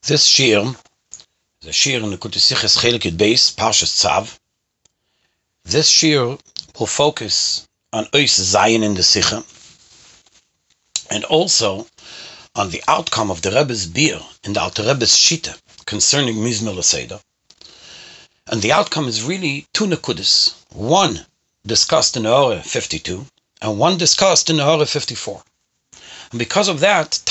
This shir, the shir in the Kutisiches Chelik Beis, Parshas Tzav. This shir will focus on Ois Zayin in the Sicha, and also on the outcome of the Rebbe's beer in the Alter Rebbe's Shita concerning Mizmor L'Seder. And the outcome is really two nekudas. One discussed in Orah 52, and one discussed in Orah 54. And because of that,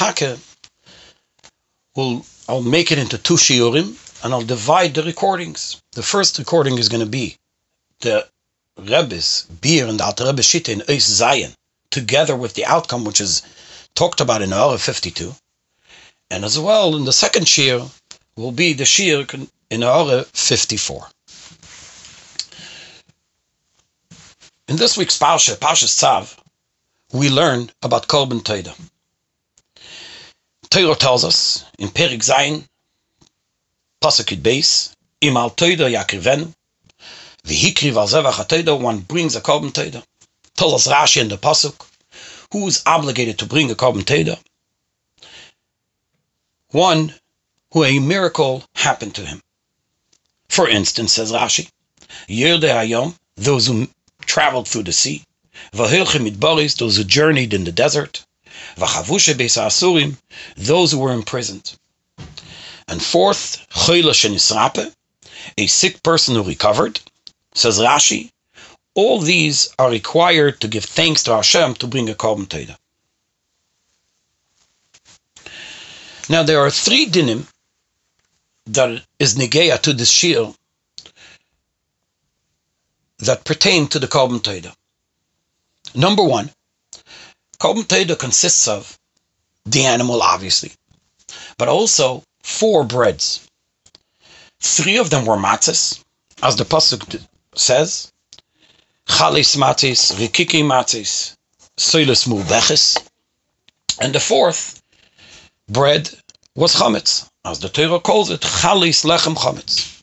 I'll make it into two shiurim, and I'll divide the recordings. The first recording is going to be the Rebbe's beer and the Alter Rebbe's Shita in Ois Zayin, together with the outcome which is talked about in Orah 52. And as well, in the second shiur, will be the shiur in Orah 54. In this week's Parsha, Parshas Tzav, we learn about Korban Todah. Torah tells us in Perik Zayin, Pasuk Beis, Im al Todah yakrivenu, v'hikriv al zevach HaTodah, one brings a Korban Todah. Tells us Rashi in the Pasuk, who is obligated to bring a Korban Todah? One who a miracle happened to him. For instance, says Rashi, Yerdei Hayom, those who traveled through the sea, V'hilchim midbaris, those who journeyed in the desert, V'chavushe beis ha'asurim, those who were imprisoned. And fourth, Choyle shenisrape, a sick person who recovered. Says Rashi, all these are required to give thanks to Hashem to bring a Korban Todah. Now there are three dinim that is negeya to this shir that pertain to the Korban Todah. Number one, Korban Todah consists of the animal, obviously, but also 4 breads. 3 of them were matzahs, as the pasuk says, chalis matzis, rikiki matzis, soilis mulbeches, and the 4th bread was chametz, as the Torah calls it, chalis lechem chametz.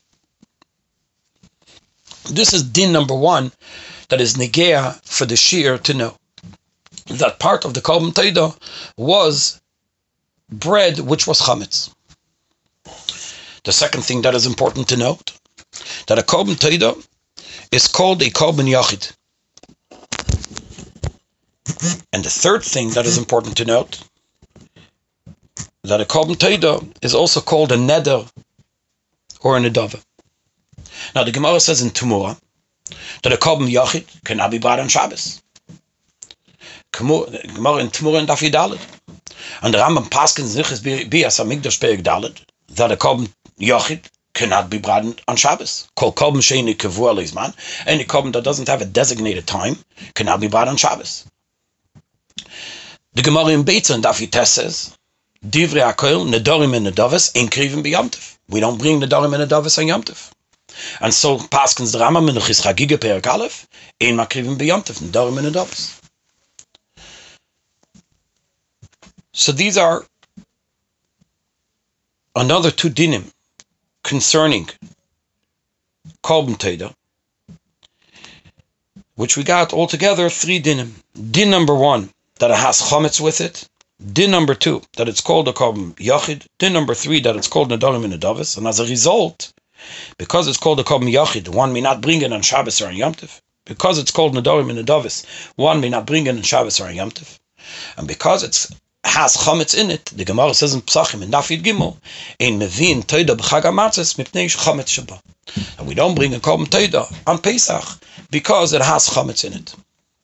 This is din number 1 that is negeya for the shir to know that part of the Korban Todah was bread which was chametz. The second thing that is important to note, that a Korban Todah is called a Korban Yachid. And the third thing that is important to note, that a Korban Todah is also called a Neder or a Nedava. Now the Gemara says in Tumura that a Korban Yachid cannot be brought on Shabbos. Gemara in Tumura and Daf Dalet. And the Rambam Paskins Nichas Bias Hamikdash Perek Dalet that a Korban Yachid cannot be brought on Shabbos. Kol Korban Sheini Kavua Leizman. Any Korban that doesn't have a designated time cannot be brought on Shabbos. The Gemara in Beitza and Daf Tes says, Divrei HaKol Nedorim and Nedavos Ein Krivim B'Yom Tov. We don't bring Nedorim and Nedavos on Yom Tov. And so Paskins the Rambam in the Chis Chagiga Perek Aleph Ein Makrivim B'Yom Tov Nedorim and Nedavos. So these are another 2 dinim concerning Korban Todah, which we got altogether 3 dinim. Din number 1, that it has chametz with it. Din number 2, that it's called a Korban Yachid. Din number 3, that it's called Nedarim and Nedavos. And as a result, because it's called a Korban Yachid, one may not bring it on Shabbos or on Yom Tov. Because it's called Nedarim and Nedavos, one may not bring it on Shabbos or on Yom Tov. And because it has chametz in it, the Gemara says in Psachim in Daf Gimel, Ein mevin Todah b'Chag HaMatzos mipnei chametz sheba. And we don't bring a Korban Todah on Pesach because it has chametz in it.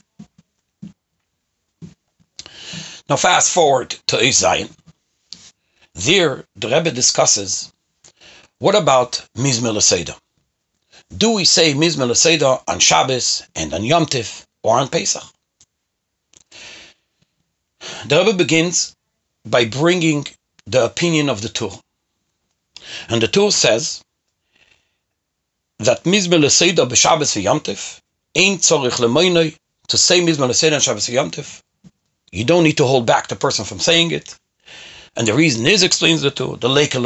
Now fast forward to Ois Zayin. There, the Rebbe discusses, what about Mizmor L'Seder? Do we say Mizmor L'Seder on Shabbos and on Yom Tov or on Pesach? The Rebbe begins by bringing the opinion of the Tur. And the Tur says that Mizmor L'Seder b'Shabbos v'Yom Tov ein tzorich lemoinoi, to say Mizmor L'Seder on Shabbos v'Yom Tov, you don't need to hold back the person from saying it. And the reason is, explains the Tur,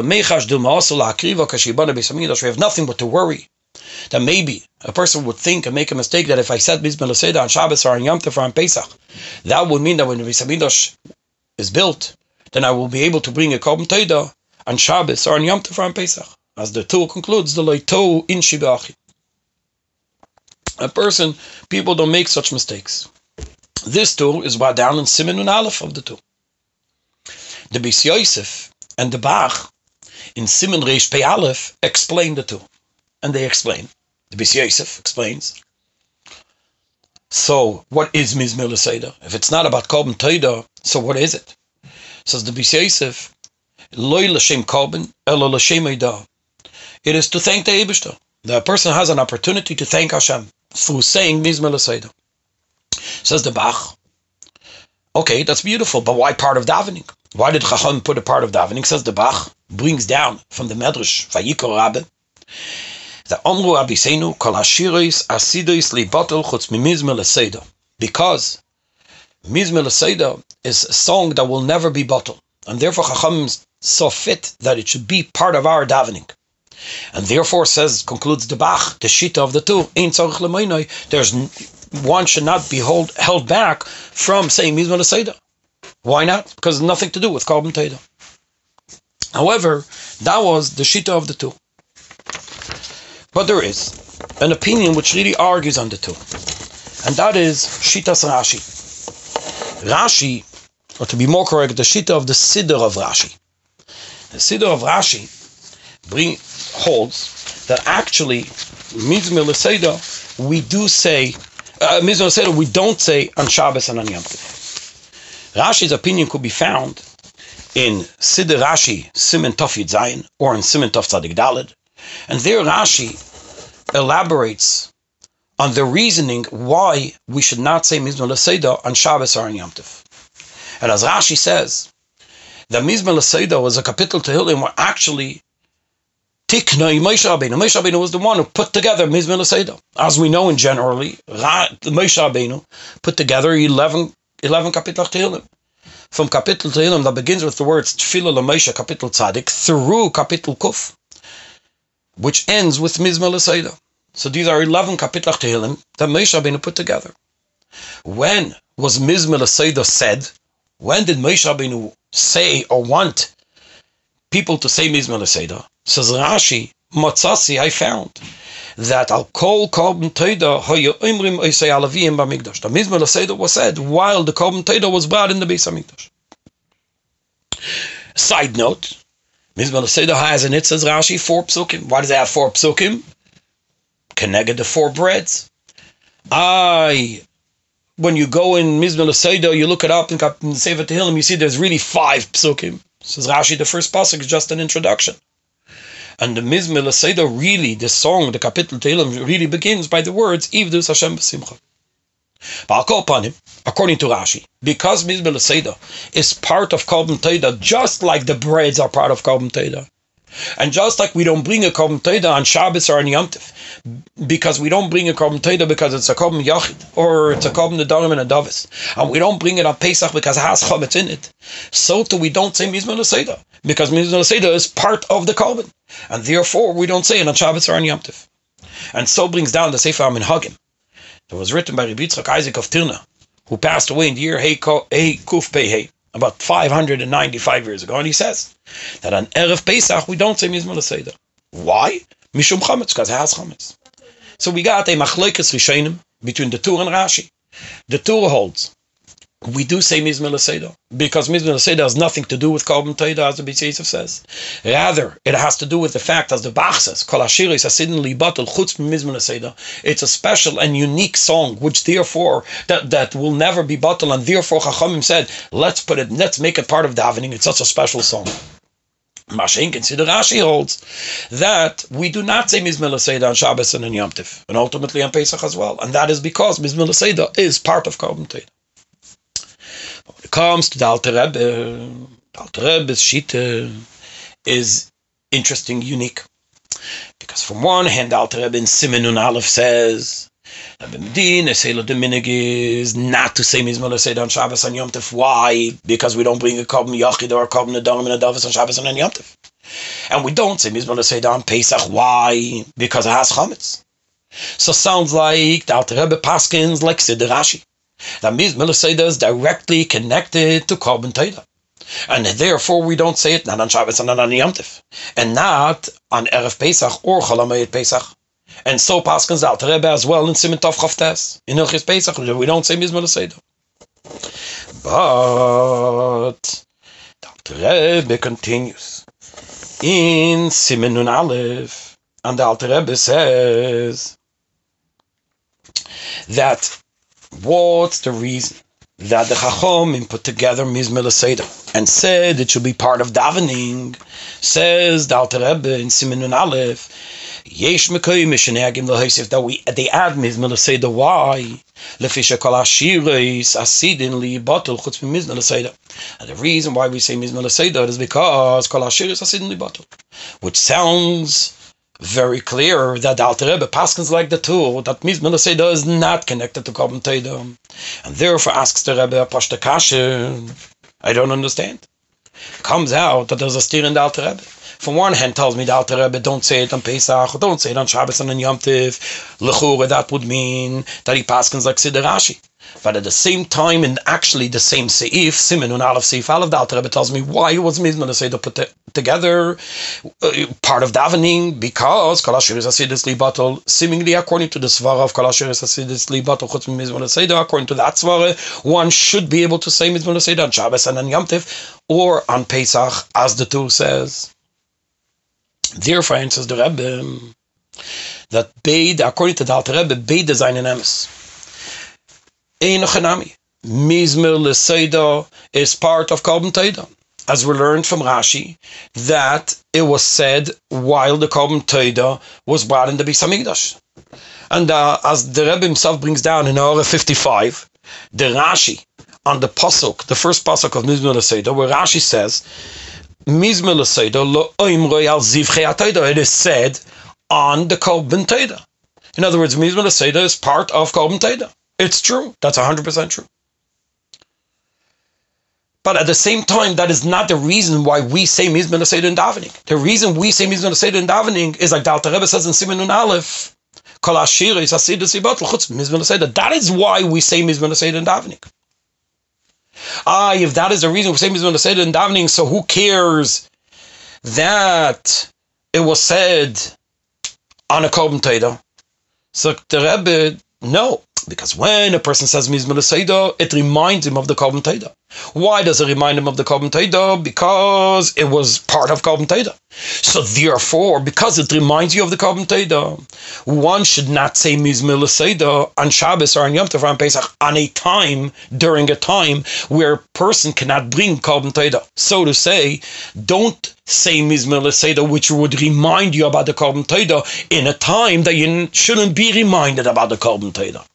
we have nothing but to worry that maybe a person would think and make a mistake that if I said Mizmor L'Seder on Shabbos or on Yom Tov or on Pesach, that would mean that when the Beis Hamikdash is built, then I will be able to bring a Korban Todah on Shabbos or on Yom Tov or on Pesach. As the Tur concludes, the Leito in Shibachi. People don't make such mistakes. This Tur is brought down in Siman and Aleph of the Tur. The Beis Yosef and the Bach in Siman Reish Pei Aleph explain the Tur. And they explain. The Beis Yosef explains. So, what is Mizmor L'Seder? If it's not about Korban Todah, so what is it? Says the Beis Yosef, Loi L'Shem Korban, Elo L'Shem Eidah. It is to thank the Eibishter. The person has an opportunity to thank Hashem through saying Mizmor L'Seder. Says the Bach, okay, that's beautiful, but why part of davening? Why did Chacham put a part of davening? Says the Bach, brings down from the Medrash, Vayikor Rabbe, the Omru Abisenu Kol Hashiros Asidos Libatel Chutz Mizmor L'Seder. Because Mizmor L'Seder is a song that will never be bottled, and therefore Chacham saw fit that it should be part of our davening. And therefore concludes the Bach, the Shita of the Tur, Ein Tzorich L'Moinoi, one should not be held back from saying Mizmor L'Seder. Why not? Because it's nothing to do with Korban Todah. However, that was the Shita of the Tur. But there is an opinion which really argues on the Tur, and that is Shitas Rashi. Rashi, or to be more correct, the Shita of the Siddur of Rashi. The Siddur of Rashi holds that actually Mizmor L'Seder we do say Mizmor L'Seder we don't say on Shabbos and on Yom Tov. Rashi's opinion could be found in Siddur Rashi Siman Tov Yud Zayin or in Siman Tov Tzadik Daled, and there Rashi elaborates on the reasoning why we should not say Mizmor L'Seder on Shabbos or on Yom Tov. And as Rashi says, the Mizmor L'Seder was a kapitel Tehillim where actually Tiknoi Moshe Rabbeinu. Moshe Rabbeinu was the one who put together Mizmor L'Seder. As we know in generally, Moshe Rabbeinu put together 11 kapitel Tehillim. From kapitel Tehillim that begins with the words Tefillah L'Moshe kapitel Tzadik through kapitel Kuf, which ends with Mizmor L'Seder. So these are 11 kapitel Tehillim that Moshe Rabbeinu put together. When was Mizmor L'Seder said? When did Moshe Rabbeinu say or want people to say Mizmor L'Seder? Says Rashi, Matzasi, I found that Al Kol Korban Todah Hayu Imrim Oisei Alavim B'Mikdash. The Mizmor L'Seder was said while the Korban Todah was brought in the Beis Hamikdash. Side note, Mizmor L'Seder has in it, says Rashi, 4 psukim. Why does it have 4 psukim? Connected the 4 breads. When you go in Mizmor L'Seder, you look it up in Sefer Tehillim, you see there's really 5 psukim. Says Rashi, the first pasuk is just an introduction. And the Mizmor L'Seder really, the song, the kapitel Tehillim really begins by the words, Ivdus Hashem B'Simcha. But according to Rashi, because Mizmor L'Seder is part of Korban Todah, just like the breads are part of Korban Todah, and just like we don't bring a Korban Todah on Shabbos or on Yom Tov, because we don't bring a Korban Todah because it's a Korban Yachid, or it's a Korban Nedarim and a Davis, and we don't bring it on Pesach because it has Chametz in it, so too we don't say Mizmor L'Seder, because Mizmor L'Seder is part of the Korban, and therefore we don't say it on Shabbos or on Yom Tov. And so brings down the Sefer HaMinhagim that was written by Rabbi Yitzchak Isaac of Tirna, who passed away in the year Hey Kuf Pei Hey, about 595 years ago, and he says that on Erev Pesach we don't say Mizmor L'Seder. Why? Mishum Chametz, because it has Chametz. So we got a Machlokes Rishonim between the Tur and Rashi. The Tur holds we do say Mizmor L'Seder because Mizmor L'Seder has nothing to do with Korban Todah, as the Beis Yosef says. Rather, it has to do with the fact, as the Bach says, Kol Hashiros Asidin Libatel Chutz Mizmor L'Seder. It's a special and unique song, which therefore that will never be bottled, and therefore Chachamim said, let's make it part of davening. It's such a special song. Mashen consider Rashi holds that we do not say Mizmor L'Seder on Shabbos and on Yom Tov, and ultimately on Pesach as well, and that is because Mizmor L'Seder is part of Korban Todah. When it comes to the Alter Rebbe's Shita is interesting, unique, because from one hand, the Alter Rebbe in Siman Nun Aleph says that the minig is not to say Mizmor L'Seder on Shabbos and Yom Tov. Why? Because we don't bring a Korban Yachid or a Korban Nedarim and a Davis on Shabbos and on Yom Tov. And we don't say Mizmor L'Seder on Pesach. Why? Because it has Chametz. So sounds like the Alter Rebbe paskins like Siddur Rashi. That Mizmor L'Seder is directly connected to Korban Todah. And therefore we don't say it not on Shabbos and not on Yom Tov, and not on Erev Pesach or Chol HaMoed Pesach. And so Paskins the Alter Rebbe as well in Siman Tov Chavtes in Hilchos Pesach. We don't say Mizmor L'Seder. But the Alter Rebbe continues in Siman Nun Aleph, and the Alter Rebbe says that what's the reason that the Chachomim put together Mizmor L'Seder and said it should be part of davening. Says the Alter Rebbe in Siman Nun Aleph, Yesh Mekoyim Mishenegim L'Hosef, that they add Mizmor L'Seder. Why? Lefisha Kol Hashiros Asidin Li Batul Chutz Mizmor L'Seder. And the reason why we say Mizmor L'Seder is because Kol Hashiros Asidin Li Batul, which sounds very clear that the Alter Rebbe paskins like the two, that Mizmor L'Seder is not connected to Korban Todah, and therefore asks the Rebbe a pashta kasha. I don't understand. Comes out that there's a steer in the Alter Rebbe. From one hand tells me the Alter Rebbe don't say it on Pesach, don't say it on Shabbos and on Yom Tov. L'chura, that would mean that he paskins like Siddur Rashi. But at the same time, in actually the same Seif, Siman Nun Aleph Seif Aleph, the Alter Rebbe tells me why it was Mizmor L'Seder put together, part of davening, because Kol Hashiros Asidus Li Batul, seemingly according to the Svara of Kol Hashiros Asidus Li Batul Chutz Mizmor L'Seder, according to that Svara, one should be able to say Mizmor L'Seder on Shabbos and on Yom Tov, or on Pesach, as the Tur says. Therefore, answers the Rebbe that Beid, according to the Alter Rebbe, Beid is ein emes. Mizmor L'Seder is part of Korban Todah, as we learned from Rashi that it was said while the Korban Todah was brought in the Beis Hamikdash. And as the Rebbe himself brings down in Orah 55, the Rashi on the pasuk, the first pasuk of Mizmor L'Seder, where Rashi says, Mizmor L'Seder lo oimroi al zivchei HaTodah, it is said on the Korban Todah. In other words, Mizmor L'Seder is part of Korban Todah. It's true. That's 100% true. But at the same time, that is not the reason why we say Mizmor L'Seder in davening. The reason we say Mizmor L'Seder in davening is like the Alter Rebbe says in Siman Nun Aleph, Kol Hashiros Asidus Li Batul Chutz Mizmor L'Seder. That is why we say Mizmor L'Seder in davening. If that is the reason we say Mizmor L'Seder in davening, so who cares that it was said on a Korban Todah? So the Rebbe, no. Because when a person says Mizmor L'Seder, it reminds him of the Korban Todah. Why does it remind him of the Korban Todah? Because it was part of Korban Todah. So therefore, because it reminds you of the Korban Todah, one should not say Mizmor L'Seder on Shabbos or on Yom Tov or on Pesach during a time where a person cannot bring Korban Todah. So to say, don't say Mizmor L'Seder, which would remind you about the Korban Todah in a time that you shouldn't be reminded about the Korban Todah.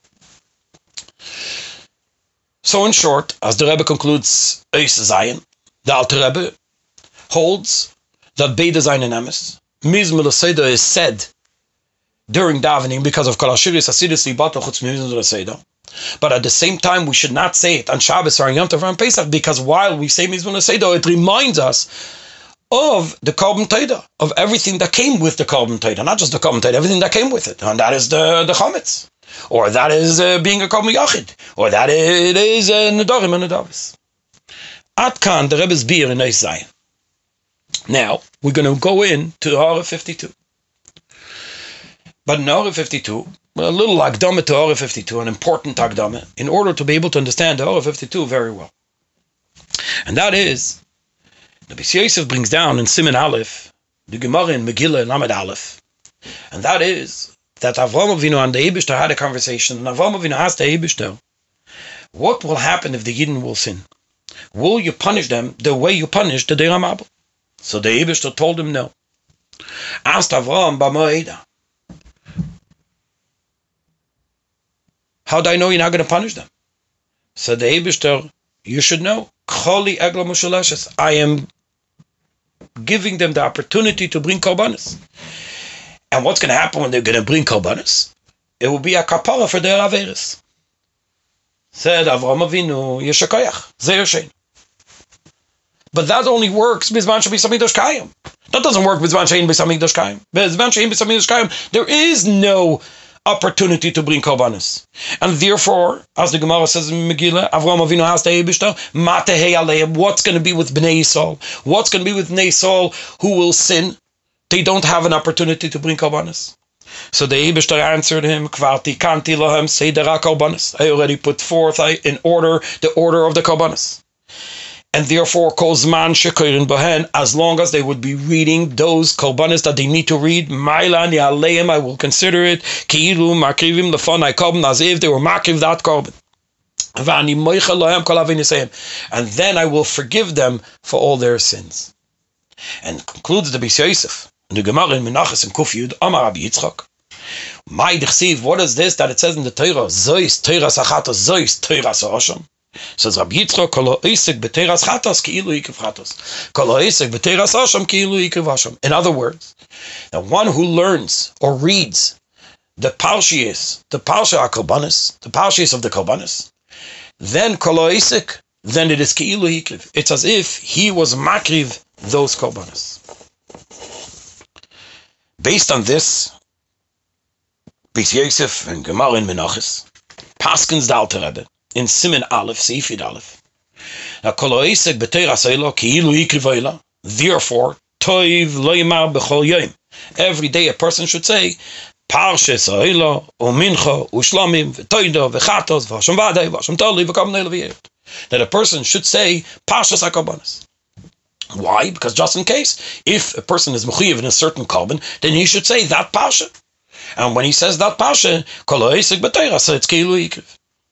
So in short, as the Rebbe concludes Eis Zayin, the Alter Rebbe holds that Beid is ein emes. Mizmor L'Seder is said during davening because of Kol Hashiros Asidus Li Batul Chutz Mizmor L'Seder. But at the same time, we should not say it on Shabbos or on Yom Tov or on Pesach, because while we say Mizmor L'Seder, it reminds us of the Korban Todah, of everything that came with the Korban Todah, not just the Korban Todah, everything that came with it, and that is the Chametz. Or that is being a Korban Yachid, or that it is Nedarim and Nedavis. Atkan, the Rebbe's beer in Eis Zayin. Now, we're going to go into Orah 52. But in Orah 52, a little Akdama to Orah 52, an important Akdama, in order to be able to understand the Orah 52 very well. And that is, the Beis Yosef brings down in Siman Aleph, the Gemara in Megillah and Lamed Aleph, and that is, that Avraham Avinu and the Eibishter had a conversation, and Avraham Avinu asked the Eibishter, what will happen if the Yidden will sin? Will you punish them the way you punished the Deir HaMabul? So the Eibishter told him no. Asked Avraham B'Moeda, how do I know you're not going to punish them? Said the Eibishter, you should know. Choli Egla Mushaleshes. I am giving them the opportunity to bring korbanos. And what's going to happen when they're going to bring korbanos? It will be a kapara for their averis. Said Avraham Avinu, Yeshakayach, Zeir Shein. But that only works Bizman Shein Beis Hamikdash Kayim. That doesn't work Bizman Shein Beis Hamikdash Kayim. Bizman Shein Beis Hamikdash Kayim, there is no opportunity to bring korbanos. And therefore, as the Gemara says in Megillah, Avraham Avinu asked the Eibishter, Matehei Aleim, what's going to be with Bnei Yisrael? What's going to be with Bnei Yisrael who will sin? They don't have an opportunity to bring korbanos. So the Eibishter answered him, Kvarti kanti lahem seidera korbanos. I already put forth in order the order of the korbanos. And therefore, kozman shekorin bohen, as long as they would be reading those korbanos that they need to read, mailan yaleim, I will consider it ki'ilu makrivim lefanai korban, as if they were makriv that korban. V'ani moichel lahem kol avinisayim, and then I will forgive them for all their sins. And concludes the Beis Yosef, the Gemara in Menachos and Kuf Yud, Amar Rabbi Yitzchak. My dechsiv, what is this that it says in the Torah? Zois Torah sachatos, zois Torah sa'osham. Says Rabbi Yitzchak, Kol ha'osek b'teiras chatos ki'ilu ikav chatos. Kol ha'osek b'teiras osham ki'ilu ikav osham. In other words, the one who learns or reads the parshias, the parsha korbanos, the parshias of the korbanos, then Kol ha'osek, then it is ki'ilu ikav. It's as if he was makriv those korbanos. Based on this, Beis Yosef and Gemara in Menachos, Paskins the Alter Rebbe, in Siman Aleph, Seif Yud Aleph. Now, Kol ha'osek b'teiras eila ki'ilu ikriv eila. Therefore, toiv lo yimar b'chol yom. Every day a person should say, Parshas eila, u'mincha, u'shlamim, v'toida, v'chatos, v'hashem vadei, v'hashem tali, v'kam neil v'yeret. That a person should say, Parshas HaKorbanos. Why? Because just in case, if a person is mechuyev in a certain korban, then he should say that Parsha. And when he says that Parsha, Kol ha'osek b'teiras, so it's ki'ilu ikriv.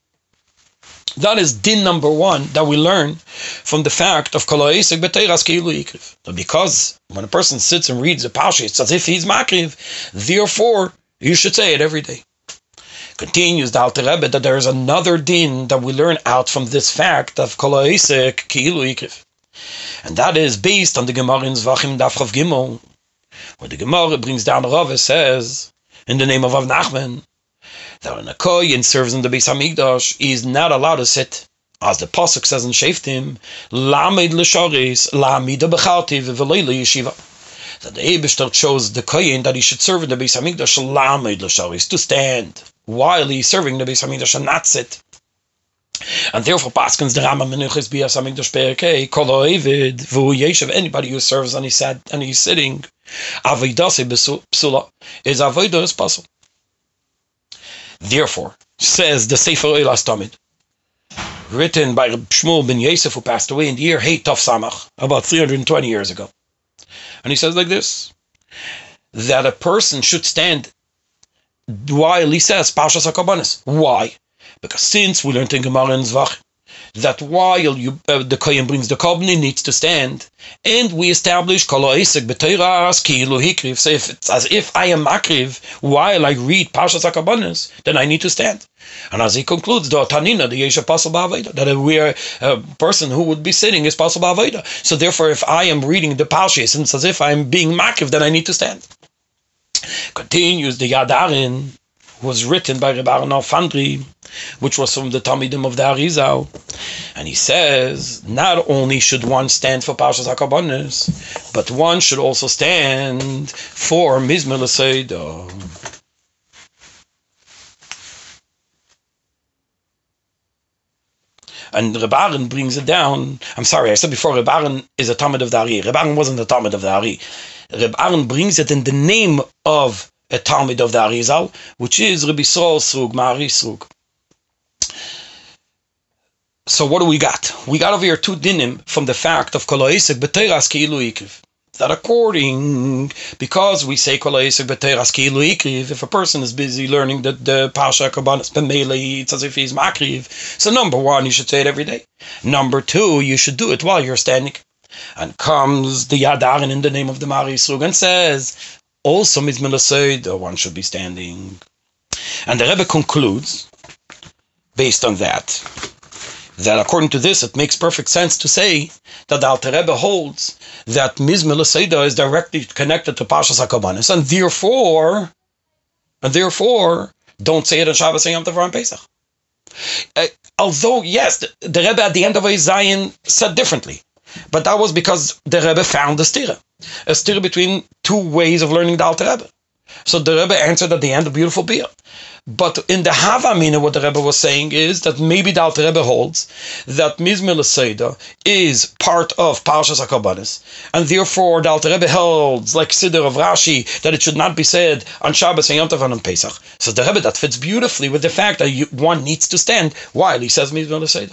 That is din number one that we learn from the fact of Kol ha'osek b'teiras ki'ilu ikriv. Because when a person sits and reads a Parsha, it's as if he's makriv. Therefore, you should say it every day. Continues the Alter Rebbe that there is another din that we learn out from this fact of Kol ha'osek ki'ilu ikriv. And that is based on the Gemara in Zvachim Daf Chav Gimel, where the Gemara brings down a Rava, says, in the name of Rav Nachman, that when a kohen serves in the Beis Hamikdash, he is not allowed to sit, as the pasuk says in Shoftim, Lamed l'sharis, Lamida b'chartiv, v'loi l'yeshiva. That the Eibishter chose the kohen that he should serve in the Beis Hamikdash, Lamed l'sharis, to stand while he's serving the Beis Hamikdash and not sit. And therefore, Paskins the Rambam Menuchos Bias Hamikdash Perkei Kol ha'ovid v'hu yeshiv, anybody who serves and he's sitting, Avodas psula, his avodah is puzzle. Therefore, says the Sefer Eilas Tamid, written by Shmuel ben Yosef, who passed away in the year Hey Tov Samach, about 320 years ago. And he says like this, that a person should stand while he says Parshas HaKorbanos. Why? Because since we learned in Gemara and Zvach that while the kohen brings the korban, he needs to stand, and we establish Kol ha'osek b'teiras ki'ilu ikriv. So if it's as if I am makriv while I read Parshas HaKorbanos, then I need to stand. And as he concludes, the Tanina, the Yesha Pasal Ba'avodah, that we are a person who would be sitting is Pasal Ba'avodah. So therefore, if I am reading the Parshas, and it's as if I'm being makriv, then I need to stand. Continues the Yadarin, was written by Reb Aaron Alfandri, which was from the Talmidim of the Arizal, and he says not only should one stand for Parshas HaKorbanos, but one should also stand for Mizmor L'Seidah. And Reb Aaron brings it down. I'm sorry, I said before Reb Aaron is a Talmid of the Ari. Reb Aaron wasn't a Talmid of the Ari. Reb Aaron brings it in the name of a Talmid of the Arizal, which is Rabbi Yisrael Srug, Ma'ari Srug. So what do we got? We got over here two dinim from the fact of Kol ha'osek b'teiras ki'ilu ikriv. That according, because we say Kol ha'osek b'teiras ki'ilu ikriv, if a person is busy learning the Parsha HaKorbanos b'meilei, it's as if he's makriv. So number one, you should say it every day. Number two, you should do it while you're standing. And comes the Yadarin in the name of the Ma'ari Srug and says, also Mizmor L'Seidah, one should be standing. And the Rebbe concludes, based on that according to this, it makes perfect sense to say that the Alter Rebbe holds that Mizmor L'Seidah is directly connected to Parshas HaKorbanos, and therefore, don't say it on Shabbos and Yom Tov and Pesach. Although, yes, the Rebbe at the end of Zion said differently, but that was because the Rebbe found a stira between two ways of learning the Alter Rebbe. So the Rebbe answered at the end a beautiful beer. But in the Havamina, what the Rebbe was saying is that maybe the Alter Rebbe holds that Mizmor L'Seida is part of Parshas HaKorbanos, and therefore the Alter Rebbe holds, like Siddur of Rashi, that it should not be said on Shabbos and Yom Tov and on Pesach. So the Rebbe, that fits beautifully with the fact that one needs to stand while he says Mizmor L'Seida.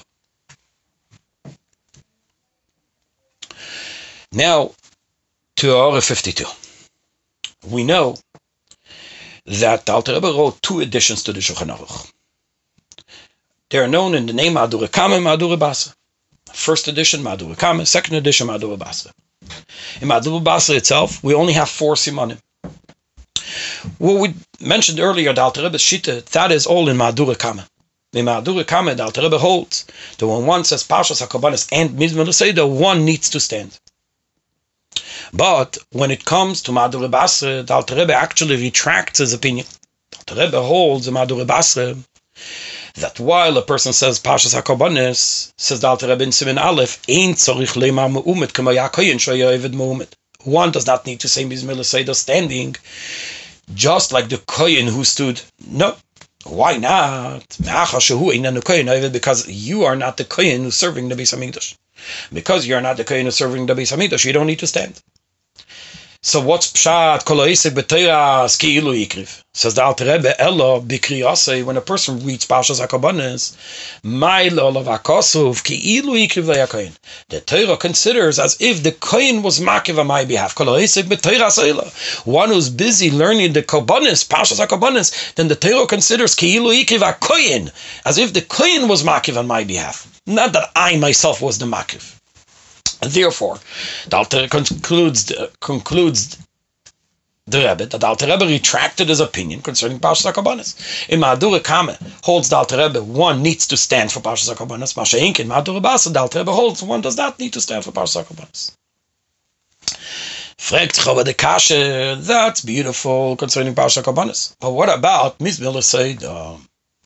Now, to Orah 52. We know that the Alter Rebbe wrote 2 editions to the Shulchan Aruch. They are known in the name Madure Kama and Madure Basra. First edition, Madure Kama. Second edition, Madure Basra. In Madure Basra itself, we only have 4 simanim. What we mentioned earlier, the Alter Rebbe's Shita, that is all in Madure Kama. In Madure Kama, the Alter Rebbe holds that when one says Parshas HaKorbanos and Mizmor L'Seida, one needs to stand. But when it comes to Madure Basra, the Alter Rebbe actually retracts his opinion. The Alter Rebbe holds in Madure Basra that while a person says Parshas HaKorbanos, says the Alter Rebbe in Siman Aleph, Ein tzorich leimar me'umet k'mo yakoyin shoya eved me'umet. One does not need to say Mizmor L'Seida standing, just like the kohen who stood. No. Why not? Because you are not the kohen who's serving the Beis HaMikdash. Because you're not the kohen who's serving the Beis HaMikdash, you don't need to stand. So what's pshat kol ha'isek b'teiras ki'ilu yikriv? Says the Alter Rebbe, Elo b'kriyasei, when a person reads Parshas HaKorbanos, ma'ilo l'vakosov ki'ilu yikriv le'yakoyin. The Torah considers as if the kohen was makiv on my behalf. Kol ha'isek b'teiras eila. One who's busy learning the Korbanos, Parshas HaKorbanos, then the Torah considers ki'ilu yikriv ha'kohen, as if the kohen was makiv on my behalf. Not that I myself was the makiv. And therefore, the Alter concludes the Rebbe that the Alter Rebbe retracted his opinion concerning Parshas HaKorbanos. In Madure Kama holds the Alter Rebbe one needs to stand for Parshas HaKorbanos. Mashenk in Madure Basra, the Alter Rebbe holds one does not need to stand for Parshas HaKorbanos. Fragt Chava de Kashe, that's beautiful concerning Parshas HaKorbanos. But what about Mizmor L'Seida?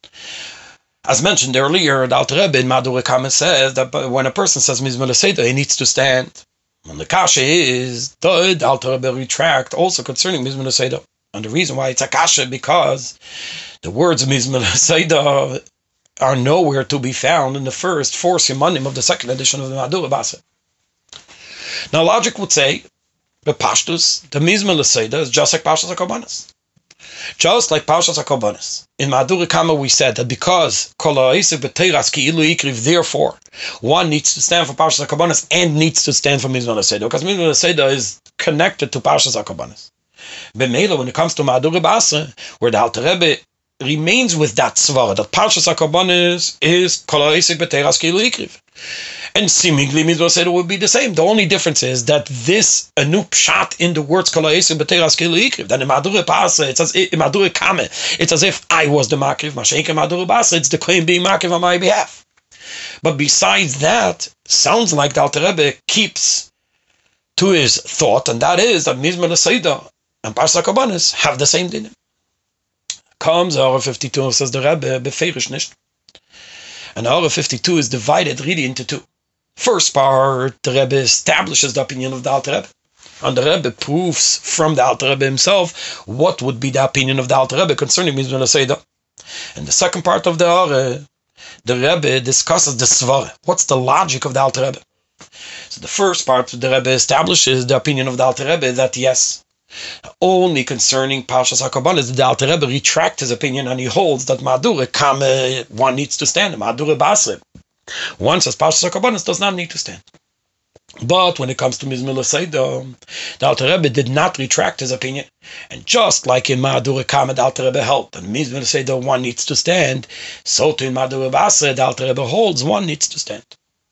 As mentioned earlier, the Alter Rebbe in Madure Kama says that when a person says Mizmor L'Seida, he needs to stand. And the kasha is, the Alter Rebbe retract also concerning Mizmor L'Seida. And the reason why it's a kasha, because the words of Mizmor L'Seida are nowhere to be found in the first 4 simanim of the second edition of the Madure Basra. Now logic would say, the Pashtus, the Mizmor L'Seida is just like Parshas HaKorbanos. Just like Parshas HaKorbanos. In Madure Kama we said that because Kol ha'isek b'teiras ki'ilu yikriv, therefore one needs to stand for Parshas HaKorbanos and needs to stand for Mizmor L'Seida, because Mizmor L'Seida is connected to Parshas HaKorbanos. B'meila, when it comes to Madure Basra, where the Alter Rebbe remains with that svara, that Parshas HaKorbanos is Kol ha'isek b'teiras ki'ilu yikriv. And seemingly Mizmor L'Seida would be the same. The only difference is that this a new pshat in the words Kol ha'isek b'teiras ki'ilu yikriv. That in Madure Basra, it's as if, in Madure Kama, it's as if I was the makiv. Mashenk in Madure Basra, it's the kohen being makiv on my behalf. But besides that, sounds like the Alter Rebbe keeps to his thought, and that is that Mizmor L'Seida and Parshas HaKorbanos have the same dinim. Comes Orah 52, says the Rebbe, beferish nicht. And Orah 52 is divided really into 2. First part, the Rebbe establishes the opinion of the Alter Rebbe. And the Rebbe proves from the Alter Rebbe himself what would be the opinion of the Alter Rebbe concerning Mizmor L'Seida. And the second part of the Orah, the Rebbe discusses the svara. What's the logic of the Alter Rebbe? So the first part, the Rebbe establishes the opinion of the Alter Rebbe that yes, only concerning Parshas HaKorbanos, the Alter Rebbe retracts his opinion and he holds that Madure Kama, one needs to stand. Madure Basra, one says Parshas HaKorbanos does not need to stand. But when it comes to Mizmor L'Seida, the Alter Rebbe did not retract his opinion. And just like in Madure Kama, the Alter Rebbe held that Mizmor L'Seida one needs to stand, so too in Madure Basra, the Alter Rebbe holds one needs to stand.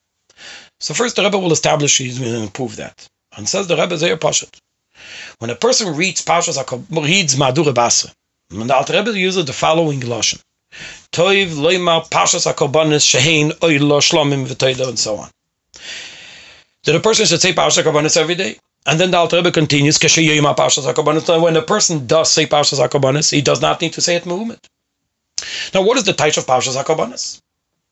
So first the Rebbe will establish, he's going to prove that. And says the Rebbe Zeir Pashat. When a person reads Madure Basra, and the Alter Rebbe uses the following lashon: Toiv leimar Parshas HaKorbanos shehein oy lo shlomim v'toida, and so on. That a person should say Parshas HaKorbanos every day. And then the Alter Rebbe continues, Kesheyima Parshas HaKorbanos. When a person does say Parshas HaKorbanos, he does not need to say it me'umet. Now, what is the type of Parshas HaKorbanos?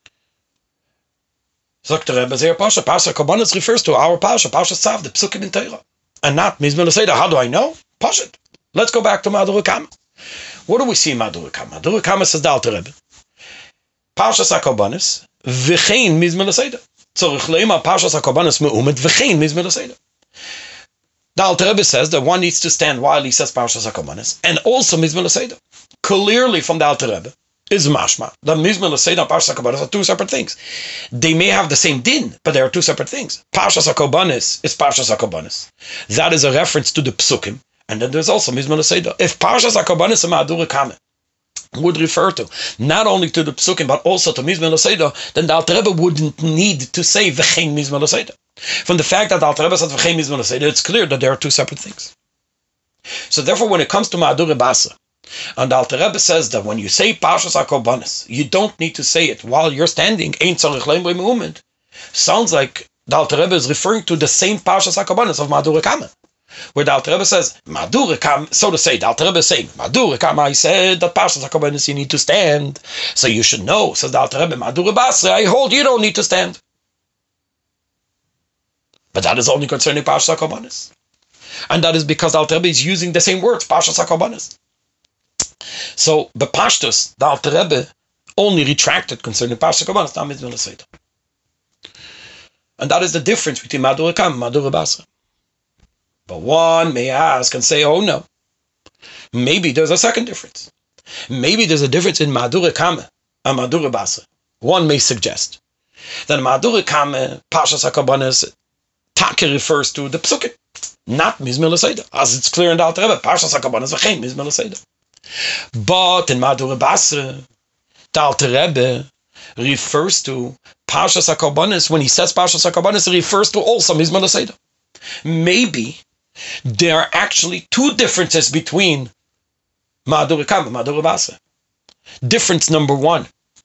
Sagt the Rebbe Zeir Pasha, Parshas HaKorbanos refers to our Parsha, Parshas Tzav, the Psukim in Torah, and not Mizmor L'Seida. How do I know? Pashat. Let's go back to Madura Kama. What do we see in Madura Kama? Madura Kama says the Alter Rebbe. Parshas HaKorbanos, v'chein mizmor l'seder. Tzorich leima Parshas HaKorbanos me'umet, v'chein mizmor l'seder. The Alter Rebbe says that one needs to stand while he says Parshas HaKorbanos, and also mizmor l'seder. Clearly from the Alter Rebbe is mashma. The mizmor l'seder and Parshas HaKorbanos are two separate things. They may have the same din, but they are two separate things. Parshas HaKorbanos is Parshas HaKorbanos. That is a reference to the Psukim. And then there's also Mizmor L'Seder. If Parshas HaKorbanos and Madura Kama would refer to not only to the Psukim but also to Mizmor L'Seder, then the Alter Rebbe wouldn't need to say V'chein Mizmor L'Seder. From the fact that the Alter Rebbe said V'chein Mizmor L'Seder, it's clear that there are two separate things. So therefore, when it comes to Madura Basa, and the Alter Rebbe says that when you say Parshas HaKorbanos, you don't need to say it while you're standing. Ein tzorich leimrei me'umet. Sounds like the Alter Rebbe is referring to the same Parshas HaKorbanos of Madura Kama, where the Alter Rebbe says, Madura Kama, so to say, the Alter Rebbe is saying, Madura Kama, I said that Parshas HaKorbanos you need to stand, so you should know. Says the Alter Rebbe, Madura Basra, I hold you don't need to stand. But that is only concerning Parshas HaKorbanos. And that is because the Alter Rebbe is using the same words, Parshas HaKorbanos. So, Bepashtus, the Alter Rebbe only retracted concerning Parshas HaKorbanos, not Mizmor L'Seder. And that is the difference between Madura Kama and Madura Basra. But one may ask and say, oh no, maybe there's a second difference. Maybe there's a difference in Madura Kama and Madura Basra. One may suggest that Madura Kama, Parshas HaKorbanos, Taka refers to the Psukim, not Mizmor L'Seder, as it's clear in the Alter Rebbe, Parshas HaKorbanos v'chein Mizmor L'Seder. But in Madura Basra, the Alter Rebbe refers to Parshas HaKorbanos. When he says Parshas HaKorbanos, he refers to also Mizmor L'Seder. Maybe there are actually two differences between Madura Kama and Madura Basra. Difference number one,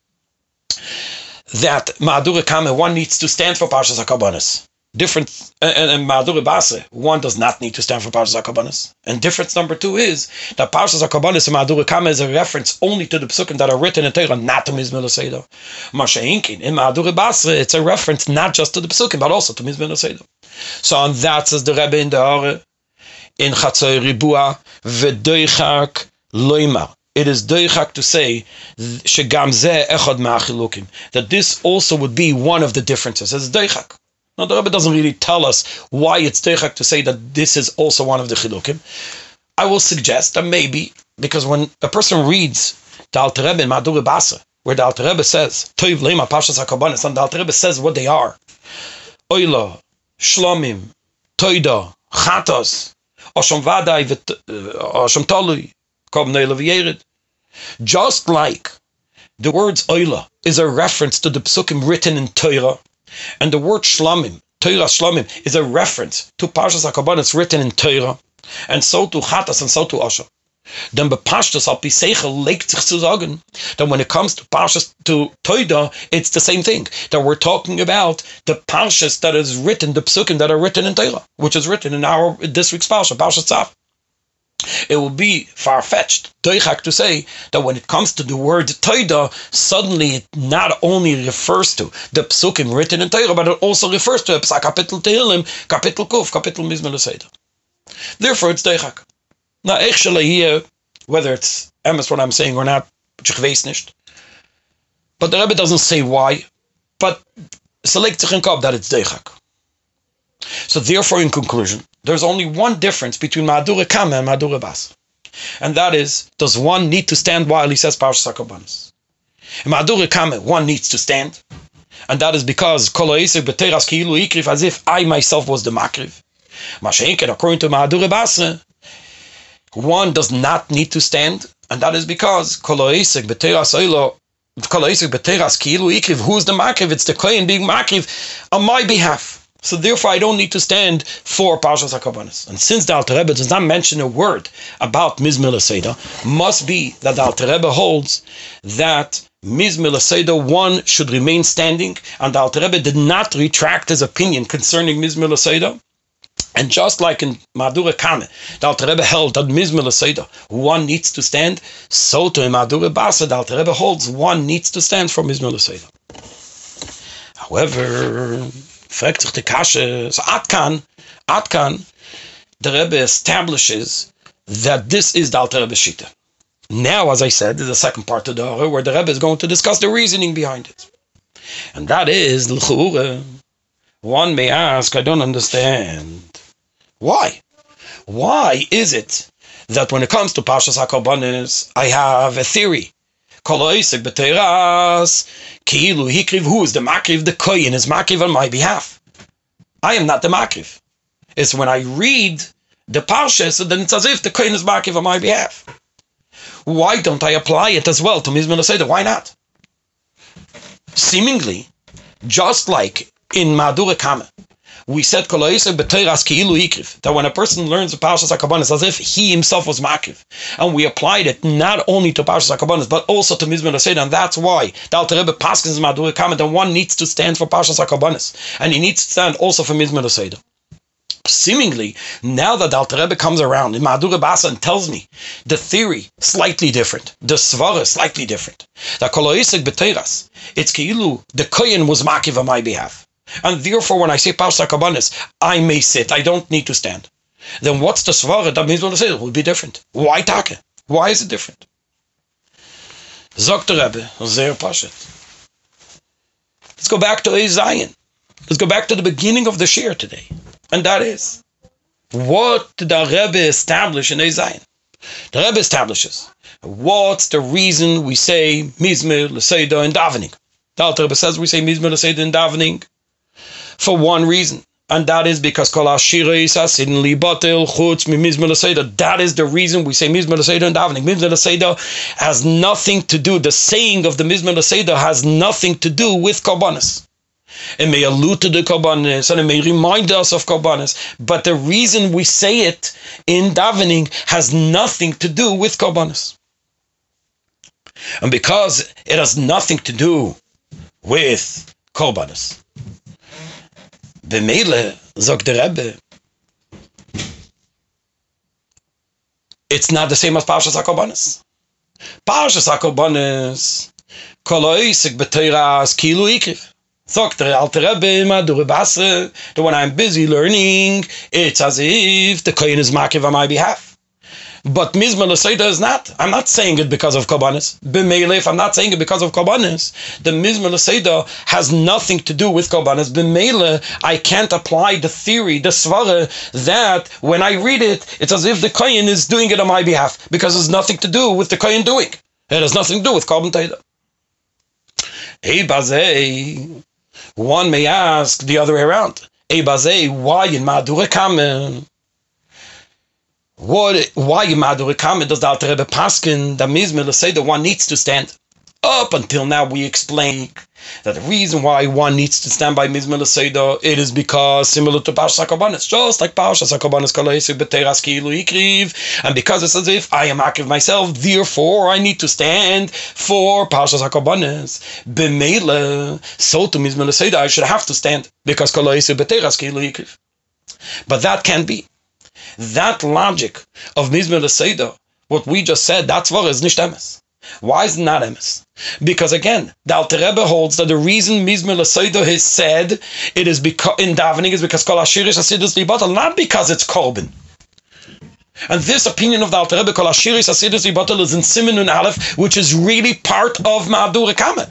that Madura Kama, one needs to stand for Parshas HaKorbanos. Difference, and Madura Basra, one does not need to stand for Parshas HaKorbanos. And difference number two is that Parshas HaKorbanos and Madura Kama is a reference only to the Psukim that are written in Torah, not to Mizmor L'Seder. Masha'inkin, in Madura Basra, it's a reference not just to the Psukim, but also to Mizmor L'Seder. So on that says the Rebbe in the Hare, in Chatzor Ribua, v'doichak loimar. It is doichak to say shegam zeh echad ma'achilukim, that this also would be one of the differences. It's doichak. Now the Rebbe doesn't really tell us why it's doichak to say that this is also one of the chilukim. I will suggest that maybe because when a person reads the Alter Rebbe in Madura Basra, where the Alter Rebbe says Toiv leima Parshas HaKorbanos, and the Alter Rebbe says what they are: Oila, Shlomim, Toida, Chatos, Osham Vadai, Osham Tolui, Kob Neila V'Yered. Just like the words Oila is a reference to the Psukim written in Torah, and the word Shlomim, Torah Shlomim, is a reference to Parshas HaKorbanos written in Torah, and so to Chatos and so to Osham. Then bepashtus al piseichel legt sich zu sagen that when it comes to Parshas to Toida, it's the same thing. That we're talking about the Parshas that is written, the Psukim that are written in Torah, which is written in this week's Parsha, Parshas Tzav. It will be far-fetched, doichak, to say that when it comes to the word Toida, suddenly it not only refers to the Psukim written in Torah, but it also refers to Kapitel Tehillim, Kapitel Kuf, Kapitel Mizmor L'Seder. Therefore, it's doichak. Now, actually here, whether it's emes what I'm saying or not, ich weiß nicht. But the Rebbe doesn't say why, but select sich in Kopf that it's deichak. So therefore, in conclusion, there's only one difference between Madura Kama and Madura Basra. And that is, does one need to stand while he says Parshas HaKorbanos? In Madura Kama, one needs to stand. And that is because Kol ha'esek b'teras ki'ilu ikriv, as if I myself was the makriv. Mashenken, according to Madura Basra, one does not need to stand, and that is because who's the makriv? It's the kohen being makriv on my behalf. So therefore, I don't need to stand for Parshas HaKorbanos. And since the Alter Rebbe does not mention a word about Mizmor L'Seder, must be that the Alter Rebbe holds that Mizmor L'Seder one should remain standing, and the Alter Rebbe did not retract his opinion concerning Mizmor L'Seder. And just like in Madura Kama, the Alter Rebbe held that Mizmor L'Seder one needs to stand, so to in Madura Basra, the Alter Rebbe holds one needs to stand for Mizmor L'Seder. However, fragt sich die Kasche, so Atkan, the Rebbe establishes that this is the Alter Rebbe Shita. Now, as I said, is the second part of the Hora where the Rebbe is going to discuss the reasoning behind it. And that is, l'chura, one may ask, I don't understand. Why? Why is it that when it comes to Parshas HaKorbanos, I have a theory? Kol ha'osek b'teiras, ki'ilu hikriv, who is the makriv? The kohen is makriv on my behalf. I am not the makriv. It's when I read the Parsha, so then it's as if the kohen is makriv on my behalf. Why don't I apply it as well to Mizmor Seder? Why not? Seemingly, just like in Madure Kama, we said that when a person learns the Parshas HaKorbanos, as if he himself was makriv, and we applied it not only to Parshas HaKorbanos but also to Mizmor Seder, and that's why the Alter Rebbe paskins Madure Kama that one needs to stand for Parshas HaKorbanos, and he needs to stand also for Mizmor Seder. Seemingly, now that the Alter Rebbe comes around in Madure Basa and tells me the theory slightly different, the svara slightly different, that kol ha'osek b'teiras, it's ki'ilu the kohen was makriv on my behalf, and therefore when I say Parshas HaKorbanos, I may sit, I don't need to stand. Then what's the svara that means what I say? It will be different. Why take? Why is it different? Zok the Rebbe, Zer Pashat. Let's go back to Zion. Let's go back to the beginning of the shir today. And that is, what did the Rebbe establish in Zion? The Rebbe establishes, what's the reason we say Mizmor Seder in davening? The Alter Rebbe says we say Mizmor Seder in davening for one reason, and that is because Kol Hashiros Hasidin Li Batel Chutz Mizmor Seder. That is the reason we say Mizmor Seder in davening. Mizmor Seder has nothing to do, the saying of the Mizmor Seder has nothing to do with Korbanos. It may allude to the Korbanos and it may remind us of Korbanos, but the reason we say it in davening has nothing to do with Korbanos. And because it has nothing to do with Korbanos, b'meile zok the Rebbe, it's not the same as Parshas HaKorbanos. Parshas HaKorbanos, kol ha'osek b'teiras ki'ilu hikriv. Zok the Alter Rebbe Madure Basa, that when I'm busy learning, it's as if the kohen is makriv on my behalf. But Mizmor Seder is not. I'm not saying it because of Korbanos. B'meile, if I'm not saying it because of Korbanos, the Mizmor Seder has nothing to do with Korbanos. B'meile, I can't apply the theory, the svara, that when I read it, it's as if the kohen is doing it on my behalf, because it's nothing to do with the kohen doing. It has nothing to do with Korban Teda. Hey, Bazei. One may ask the other way around. Hey, Bazei, why in Madure Kama? Why in Madure Kama does the Alter Rebbe paskin that Mizmor Seder one needs to stand? Up until now we explain that the reason why one needs to stand by Mizmor Seder, it is because similar to Parshas HaKorbanos, just like Parshas HaKorbanos kol ha'osek b'teiras ki'ilu hikriv, and because it's as if I am makriv myself, therefore I need to stand for Parshas HaKorbanos. B'meile, so to Mizmor Seder I should have to stand because kol ha'osek b'teiras ki'ilu hikriv. But that can't be. That logic of Mizmor Seder, what we just said, that's what is nicht emes. Why is it not emes? Because again, the Alter Rebbe holds that the reason Mizmor Seder is said, it is because in davening is because Kol Hashiros Hasidus Li Batel, not because it's Korban. And this opinion of the Alter Rebbe, Kol Hashiros Hasidus Li Batel, is in Siman Nun Aleph, which is really part of Madure Kama.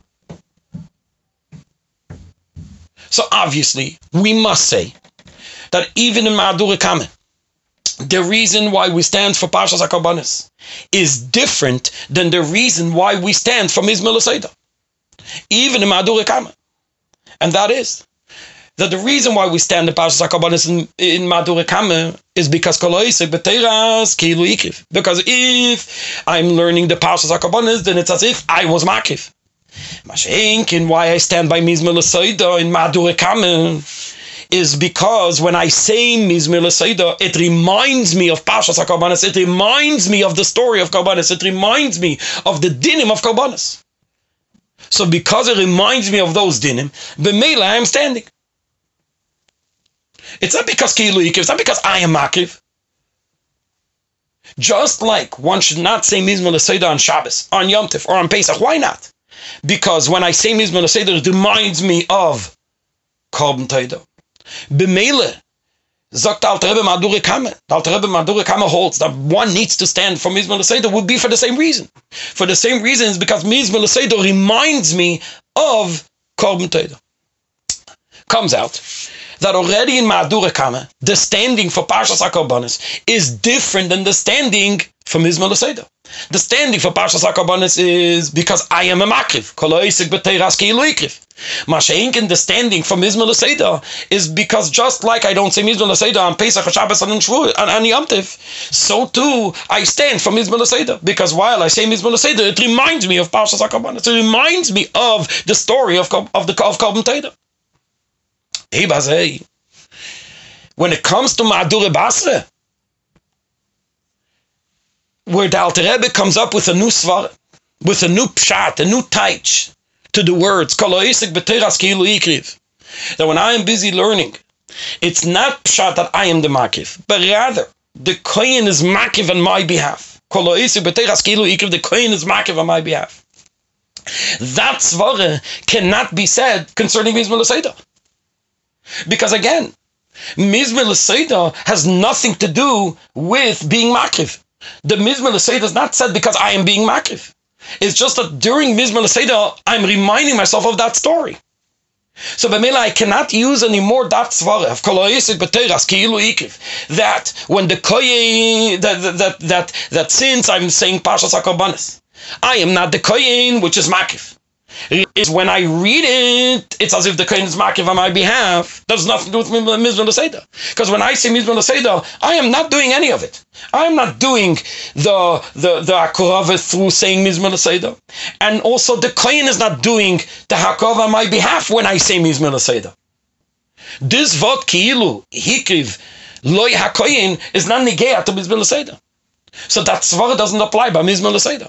So obviously, we must say that even in Madure Kama, the reason why we stand for Parshas HaKorbanos is different than the reason why we stand for Mizmor Seder, even in Madure Kama. And that is that the reason why we stand in Parshas HaKorbanos in Madure Kama is because kol ha'osek b'teiras ki'ilu hikriv. Because if I'm learning the Parshas HaKorbanos, then it's as if I was makriv. Mashenkin, why I stand by Mizmor Seder in Madure Kama is because when I say Mizmor Seder, it reminds me of Parshas HaKorbanos, it reminds me of the story of Korbanos, it reminds me of the dinim of Korbanos. So because it reminds me of those dinim, b'meila I am standing. It's not because ki'ilu hikriv, it's not because I am makriv. Just like one should not say Mizmor Seder on Shabbos, on Yom Tov, or on Pesach. Why not? Because when I say Mizmor Seder, it reminds me of Korban Teda. B'meile, Sagt the Alter Rebbe Madure Kame. The Alter Rebbe Madure Kame holds that one needs to stand for Mizmor L'Seder would be for the same reason. For the same reason is because Mizmor L'Seder reminds me of Korban Todah. Comes out that already in Madure Kame, the standing for Parshas HaKorbanos is different than the standing for Mizmor L'Seder. The standing for Parshas HaKorbanos is because I am a makriv. Kol ha'osek b'teiras ki'ilu ikriv. Masha'inkin, the standing for Mizmor L'Seder is because just like I don't say Mizmor L'Seder on Pesach, Shabbos, and Shvuah, and Yom Tov, so too I stand for Mizmor L'Seder. Because while I say Mizmor L'Seder, it reminds me of Parshas HaKorbanos. It reminds me of the story of Korban Todah. When it comes to Ma'adure Basra, where the Alter Rebbe comes up with a new svara, with a new pshat, a new taich to the words, Kol ha'osek b'teiras ki'ilu ikriv, that when I am busy learning, it's not pshat that I am the makiv, but rather the kohen is makiv on my behalf. Kol ha'osek b'teiras ki'ilu ikriv, the kohen is makiv on my behalf. That svara cannot be said concerning Mizmor L'Seder. Because again, Mizmor L'Seder has nothing to do with being makriv. The Mizmor L'Seder is not said because I am being makriv. It's just that during Mizmor L'Seder, I'm reminding myself of that story. So b'mela I cannot use anymore that svara of Kol ha'osek b'teiras ki'ilu ikriv. That when the kohen, that since I'm saying Parshas HaKorbanos, I am not the kohen, which is makriv. Is when I read it, it's as if the kohen is makiv on my behalf. That has nothing to do with Mizmor L'Seder. Because when I say Mizmor L'Seder, I am not doing any of it. I am not doing the hakorava through saying Mizmor L'Seder. And also the kohen is not doing the hakorava on my behalf when I say Mizmor L'Seder. This vot ki'ilu hikriv loy hakohen is not negea to Mizmor L'Seder. So that svara doesn't apply by Mizmor L'Seder.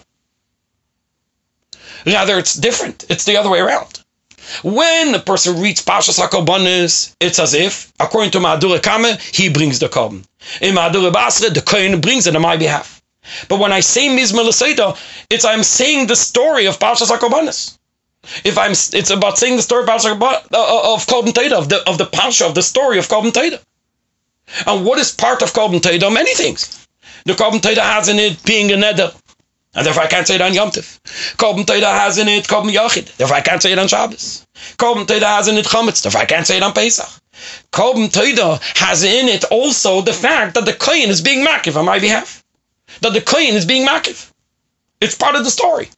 Rather, it's different. It's the other way around. When a person reads Parshas HaKorbanos, it's as if, according to Ma'adure Kame, he brings the korban. In Ma'adure Basra, the kohen brings it on my behalf. But when I say Mizmor L'Seder, I'm saying the story of Parshas HaKorbanos. It's about saying the story of Korban Todah, of the Parsha, of the story of Korban Todah. And what is part of Korban Todah? Many things. The Korban Todah has in it being a neder. And therefore I can't say it on Yom Tov. Korban Todah has in it Korban Yachid. Therefore I can't say it on Shabbos. Korban Todah has in it Chametz. Therefore I can't say it on Pesach. Korban Todah has in it also the fact that the kohen is being makiv on my behalf. That the kohen is being makiv. It's part of the story.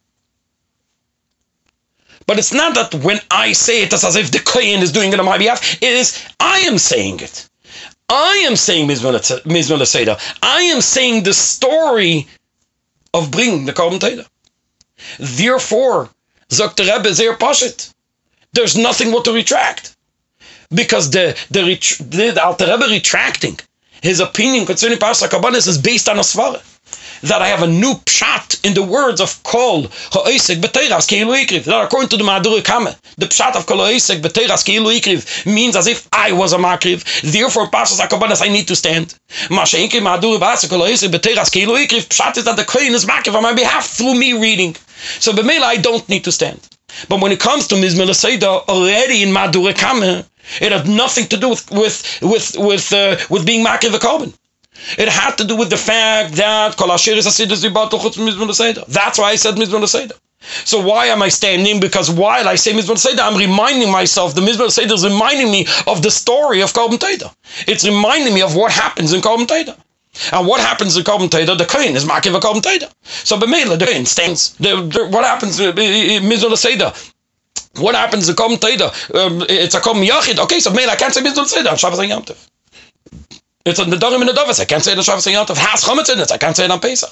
But it's not that when I say it, it's as if the kohen is doing it on my behalf. It is, I am saying it. I am saying Mizmor L'Seder. I am saying the story of bringing the Korban Todah. Therefore, sagt the Rebbe sehr pashit, there's nothing more to retract. Because the Alter Rebbe retracting his opinion concerning Parshas HaKorbanos is based on a svara. That I have a new pshat in the words of Kol ha'osek b'teiras ki'ilu ikriv. That according to the Ma'adure Kame, the pshat of Kol ha'osek b'teiras ki'ilu ikriv means as if I was a makriv. Therefore, Parshas HaKorbanos, I need to stand. Masha'inki Ma'adure Basra Kol ha'osek b'teiras ki'ilu ikriv. Pshat is that the kohen is makriv on my behalf through me reading. So b'mela I don't need to stand. But when it comes to Mizmor L'Seder, already in Ma'adure Kame, it had nothing to do with being makriv the korban. It had to do with the fact that that's why I said Mizmor L'Seder. So why am I standing? Because while I say Mizmor L'Seder, I'm reminding myself, the Mizmor L'Seder is reminding me of the story of Korban Todah. It's reminding me of what happens in Korban Todah. And what happens in Korban Todah? The kohen is makiv a Korban Todah. So b'meila, the kohen stands. What happens in Mizmor L'Seder? What happens in Korban Todah? It's a Korban Yachid. Okay, so b'meila, I can't say Mizmor L'Seder on Shabbos and Yom Tov. It's on the Dorim and the Dovas. I can't say it on Shabbos and Yom Tov. Has Chametz in it. I can't say it on Pesach.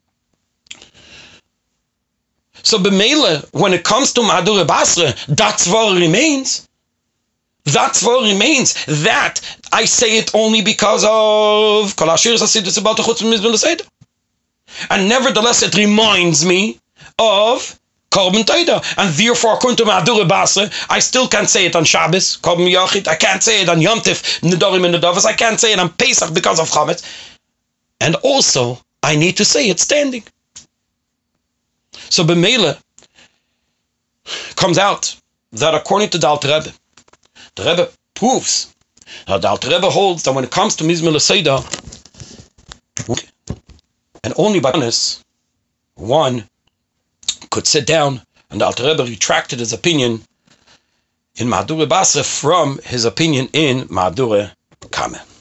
So b'meila, when it comes to Ma'adure Basra, that tzvor remains. That tzvor remains. That I say it only because of Kol Ashiris Hasidus about the Chutz Mizmor L'Seder. And nevertheless, it reminds me of Korban Todah, and therefore, according to Ma'adure Basra, I still can't say it on Shabbos, Korban Yachid. I can't say it on Yom Tov, Nedarim and Nedavos. I can't say it on Pesach because of Chametz. And also, I need to say it standing. So b'meila comes out that according to the Alter Rebbe, the Rebbe proves Now the Alter Rebbe holds that when it comes to Mizmor Seder, and only by honest, one could sit down, and the Alter Rebbe retracted his opinion in Mahadure Basra from his opinion in Mahadure Kameh.